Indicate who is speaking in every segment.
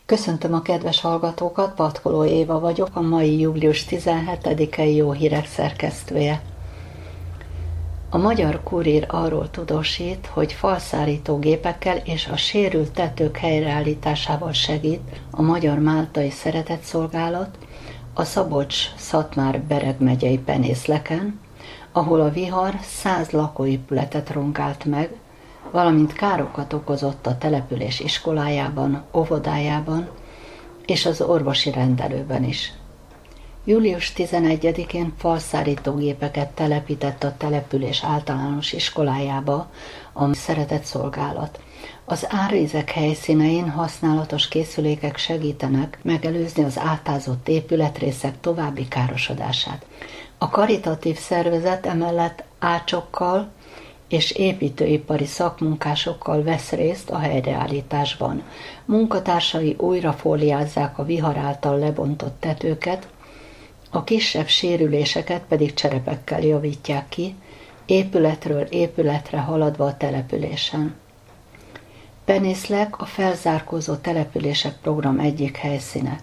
Speaker 1: Köszöntöm a kedves hallgatókat, Patkoló Éva vagyok, a mai július 17-i Jó Hírek szerkesztője. A Magyar Kurír arról tudósít, hogy falszárító gépekkel és a sérült tetők helyreállításával segít a Magyar-Máltai Szeretetszolgálat a Szabolcs-Szatmár-Bereg megyei Penészleken, ahol a vihar 100 lakóépületet rongált meg, valamint károkat okozott a település iskolájában, óvodájában és az orvosi rendelőben is. Július 11-én falszárítógépeket telepített a település általános iskolájába a Szeretetszolgálat. Az árvizek helyszínein használatos készülékek segítenek megelőzni az átázott épületrészek további károsodását. A karitatív szervezet emellett ácsokkal és építőipari szakmunkásokkal vesz részt a helyreállításban. Munkatársai újra fóliázzák a vihar által lebontott tetőket, a kisebb sérüléseket pedig cserepekkel javítják ki, épületről épületre haladva a településen. Penészlek a felzárkózó települések program egyik helyszíne.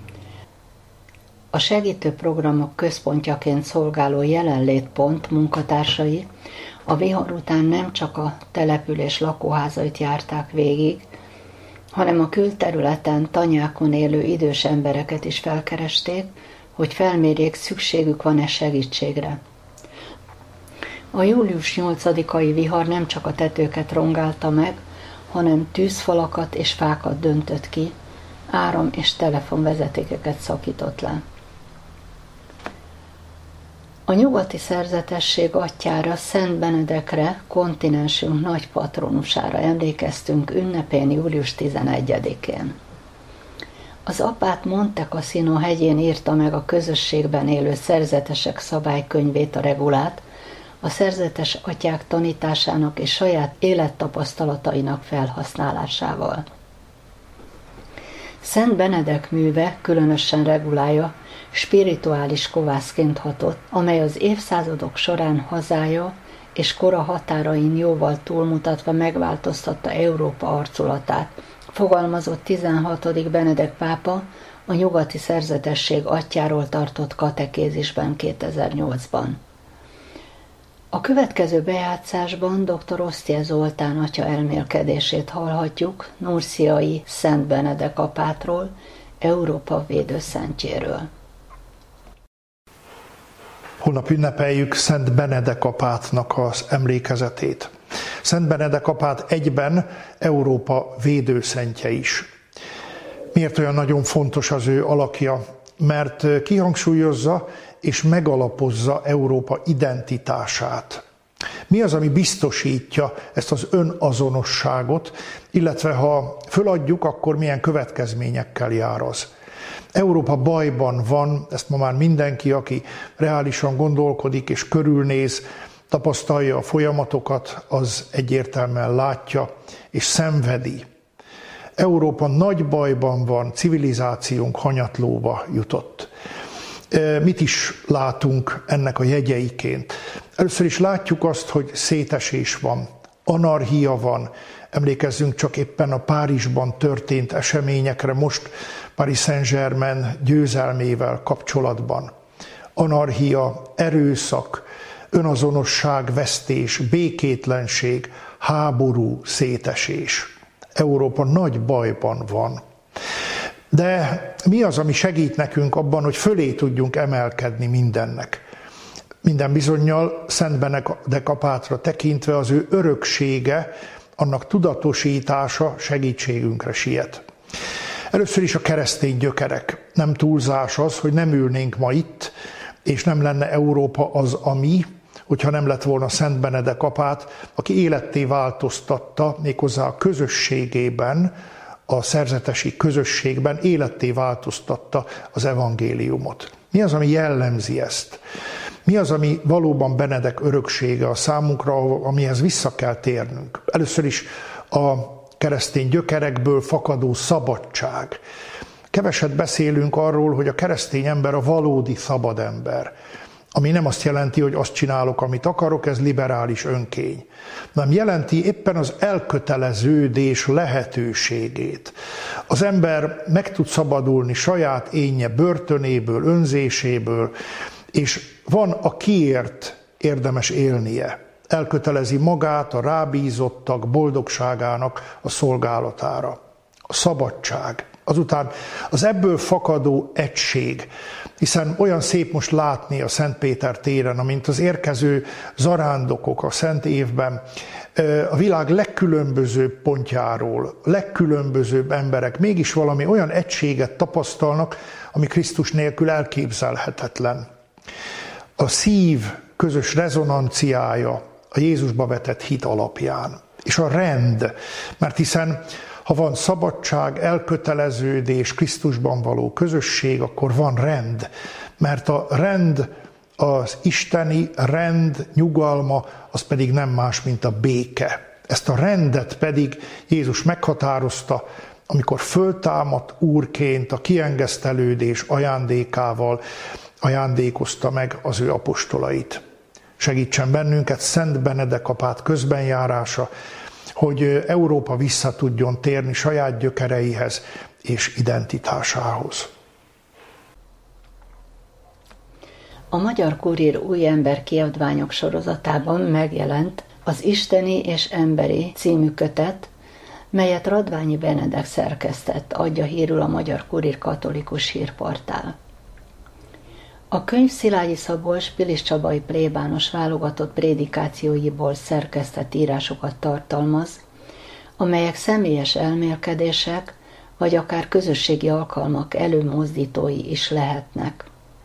Speaker 1: A segítő programok központjaként szolgáló jelenlétpont munkatársai a vihar után nem csak a település lakóházait járták végig, hanem a külterületen, tanyákon élő idős embereket is felkeresték, hogy felmérjék, szükségük van-e segítségre. A július 8-ai vihar nem csak a tetőket rongálta meg, hanem tűzfalakat és fákat döntött ki, áram- és telefonvezetékeket szakított le. A nyugati szerzetesség atyjára, Szent Benedekre, kontinensünk nagy patronusára emlékeztünk ünnepén július 11-én. Az apát Monte Cassino hegyén írta meg a közösségben élő szerzetesek szabálykönyvét, a regulát, a szerzetes atyák tanításának és saját élettapasztalatainak felhasználásával. Szent Benedek műve, különösen regulája, spirituális kovászként hatott, amely az évszázadok során hazája és kora határain jóval túlmutatva megváltoztatta Európa arculatát, fogalmazott 16. Benedek pápa a nyugati szerzetesség atyjáról tartott katekézisben 2008-ban. A következő bejátszásban dr. Osztye Zoltán atya elmélkedését hallhatjuk Nurciai Szent Benedek apátról, Európa védőszentjéről.
Speaker 2: Holnap ünnepeljük Szent Benedek apátnak az emlékezetét. Szent Benedek apát egyben Európa védőszentje is. Miért olyan nagyon fontos az ő alakja? Mert kihangsúlyozza és megalapozza Európa identitását. Mi az, ami biztosítja ezt az önazonosságot, illetve ha föladjuk, akkor milyen következményekkel jár az? Európa bajban van, ezt ma már mindenki, aki reálisan gondolkodik és körülnéz, tapasztalja a folyamatokat, az egyértelműen látja és szenvedi. Európa nagy bajban van, civilizációnk hanyatlóba jutott. Mit is látunk ennek a jegyeiként? Először is látjuk azt, hogy szétesés van, anarchia van. Emlékezzünk csak éppen a Párizsban történt eseményekre most Paris Saint-Germain győzelmével kapcsolatban. Anarchia, erőszak, önazonosságvesztés, békétlenség, háború, szétesés. Európa nagy bajban van. De mi az, ami segít nekünk abban, hogy fölé tudjunk emelkedni mindennek? Minden bizonnyal Szent Benedek apátra tekintve az ő öröksége, annak tudatosítása segítségünkre siet. Először is a keresztény gyökerek. Nem túlzás az, hogy nem ülnénk ma itt, és nem lenne Európa az, ami, hogyha nem lett volna Szent Benedek apát, aki életté változtatta méghozzá a közösségében, a szerzetesi közösségben életté változtatta az evangéliumot. Mi az, ami jellemzi ezt? Mi az, ami valóban Benedek öröksége a számunkra, amihez vissza kell térnünk? Először is a keresztény gyökerekből fakadó szabadság. Keveset beszélünk arról, hogy a keresztény ember a valódi szabad ember. Ami nem azt jelenti, hogy azt csinálok, amit akarok, ez liberális önkény. Nem jelenti éppen az elköteleződés lehetőségét. Az ember meg tud szabadulni saját énje börtönéből, önzéséből, és van a kiért érdemes élnie. Elkötelezi magát a rábízottak boldogságának a szolgálatára. A szabadság. Azután az ebből fakadó egység, hiszen olyan szép most látni a Szent Péter téren, amint az érkező zarándokok a Szent Évben a világ legkülönbözőbb pontjáról, legkülönbözőbb emberek mégis valami olyan egységet tapasztalnak, ami Krisztus nélkül elképzelhetetlen. A szív közös rezonanciája a Jézusba vetett hit alapján. És a rend, mert hiszen ha van szabadság, elköteleződés, Krisztusban való közösség, akkor van rend. Mert a rend, az isteni rend, nyugalma, az pedig nem más, mint a béke. Ezt a rendet pedig Jézus meghatározta, amikor föltámadt úrként a kiengesztelődés ajándékával ajándékozta meg az ő apostolait. Segítsen bennünket Szent Benedek apát közbenjárása, hogy Európa vissza tudjon térni saját gyökereihez és identitásához.
Speaker 1: A Magyar Kurír új ember kiadványok sorozatában megjelent az Isteni és Emberi című kötet, melyet Radványi Benedek szerkesztett, adja hírül a Magyar Kurír katolikus hírportál. A könyv Szilágyi Szabolcs piliscsabai plébános válogatott prédikációiból szerkesztett írásokat tartalmaz, amelyek személyes elmélkedések, vagy akár közösségi alkalmak előmozdítói is lehetnek.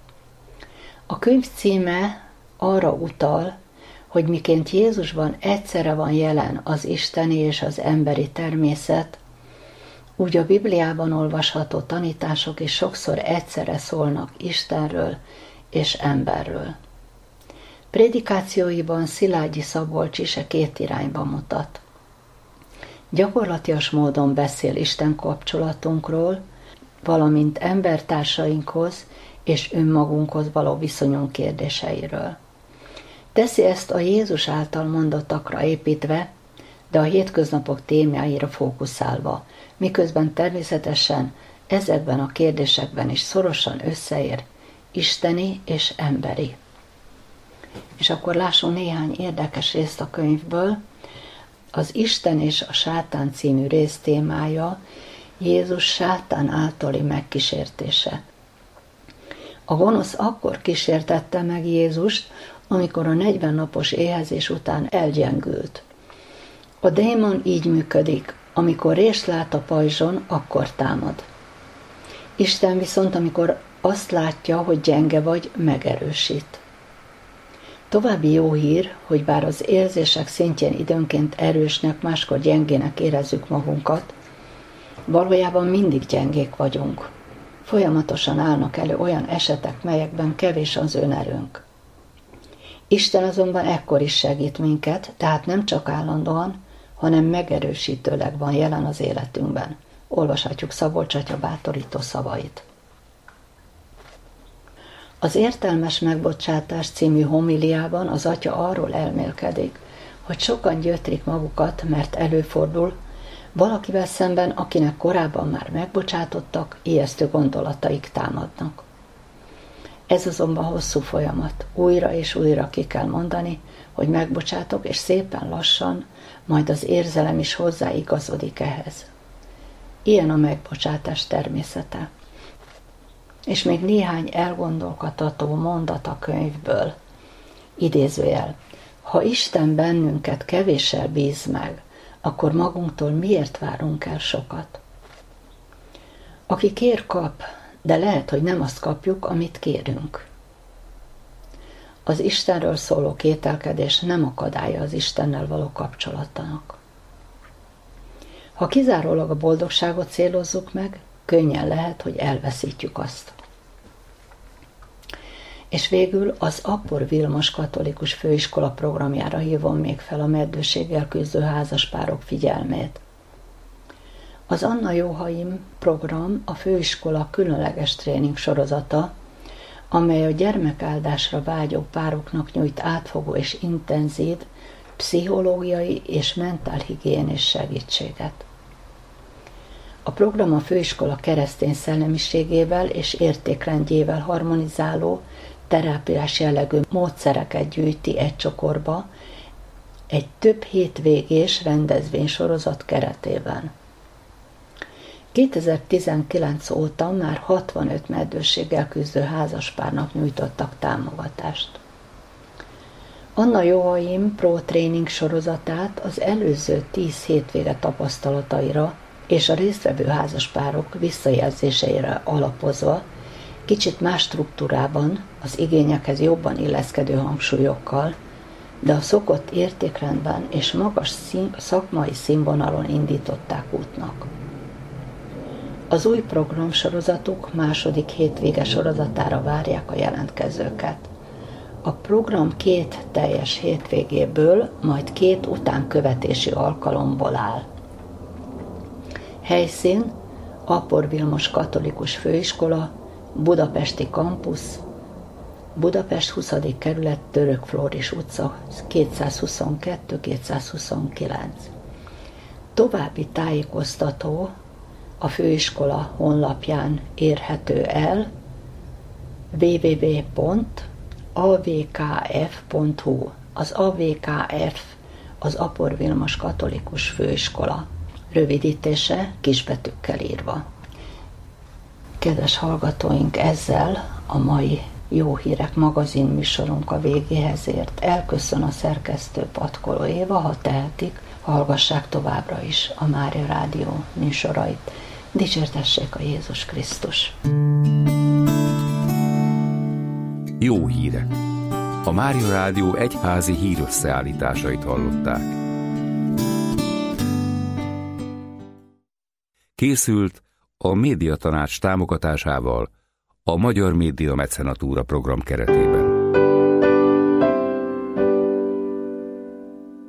Speaker 1: A könyv címe arra utal, hogy miként Jézusban egyszerre van jelen az isteni és az emberi természet, úgy a Bibliában olvasható tanítások is sokszor egyszerre szólnak Istenről és emberről. Prédikációiban Szilágyi Szabolcs is a két irányba mutat. Gyakorlatias módon beszél Isten kapcsolatunkról, valamint embertársainkhoz és önmagunkhoz való viszonyunk kérdéseiről. Teszi ezt a Jézus által mondottakra építve, de a hétköznapok témáira fókuszálva, miközben természetesen ezekben a kérdésekben is szorosan összeér isteni és emberi. És akkor lássunk néhány érdekes részt a könyvből. Az Isten és a Sátán című rész témája Jézus sátán általi megkísértése. A gonosz akkor kísértette meg Jézust, amikor a 40 napos éhezés után elgyengült. A démon így működik, amikor rést lát a pajzson, akkor támad. Isten viszont, amikor azt látja, hogy gyenge vagy, megerősít. További jó hír, hogy bár az érzések szintjén időnként erősnek, máskor gyengének érezzük magunkat, valójában mindig gyengék vagyunk. Folyamatosan állnak elő olyan esetek, melyekben kevés az önerőnk. Isten azonban ekkor is segít minket, tehát nem csak állandóan, hanem megerősítőleg van jelen az életünkben. Olvashatjuk Szabolcs atya bátorító szavait. Az Értelmes megbocsátás című homiliában az atya arról elmélkedik, hogy sokan gyötrik magukat, mert előfordul, valakivel szemben, akinek korábban már megbocsátottak, ijesztő gondolataik támadnak. Ez azonban hosszú folyamat. Újra és újra ki kell mondani, hogy megbocsátok, és szépen lassan, majd az érzelem is hozzáigazodik ehhez. Ilyen a megbocsátás természete. És még néhány elgondolkodtató mondat a könyvből. Idézőjel. Ha Isten bennünket kevéssel bíz meg, akkor magunktól miért várunk el sokat? Aki kér, kap, de lehet, hogy nem azt kapjuk, amit kérünk. Az Istenről szóló kételkedés nem akadálya az Istennel való kapcsolatának. Ha kizárólag a boldogságot célozzuk meg, könnyen lehet, hogy elveszítjük azt. És végül az Appor Vilmos katolikus főiskola programjára hívom még fel a meddőséggel küzdő házaspárok figyelmét. Az Anna Jóhaim program a főiskola különleges tréning sorozata, amely a gyermekáldásra vágyó pároknak nyújt átfogó és intenzív pszichológiai és mentálhigiénés segítséget. A program a főiskola keresztény szellemiségével és értékrendjével harmonizáló, terápiás jellegű módszereket gyűjti egy csokorba, egy több hétvégés rendezvénysorozat keretében. 2019 óta már 65 meddőséggel küzdő házaspárnak nyújtottak támogatást. Anna Joachim Pro Training sorozatát az előző 10 hétvége tapasztalataira és a résztvevő házaspárok visszajelzéseire alapozva kicsit más struktúrában, az igényekhez jobban illeszkedő hangsúlyokkal, de a szokott értékrendben és magas szakmai színvonalon indították útnak. Az új programsorozatok második hétvége sorozatára várják a jelentkezőket. A program 2 teljes hétvégéből, majd 2 utánkövetési alkalomból áll. Helyszín: Apor Vilmos Katolikus Főiskola, Budapesti Kampusz, Budapest 20. kerület, Török Flóris utca 222-229. További tájékoztató a főiskola honlapján érhető el, www.avkf.hu. Az AVKF az Apor Vilmos Katolikus Főiskola. Rövidítése kisbetűkkel írva. Kedves hallgatóink, ezzel a mai Jó Hírek magazin műsorunk a végéhez ért. Elköszön a szerkesztő, Patkoló Éva. Ha tehetik, hallgassák továbbra is a Mária Rádió műsorait. Dicsértessék a Jézus Krisztus!
Speaker 3: Jó hírek! A Mária Rádió egyházi hírösszeállításait hallották. Készült a Médiatanács támogatásával a Magyar Média Mecenatúra program keretében.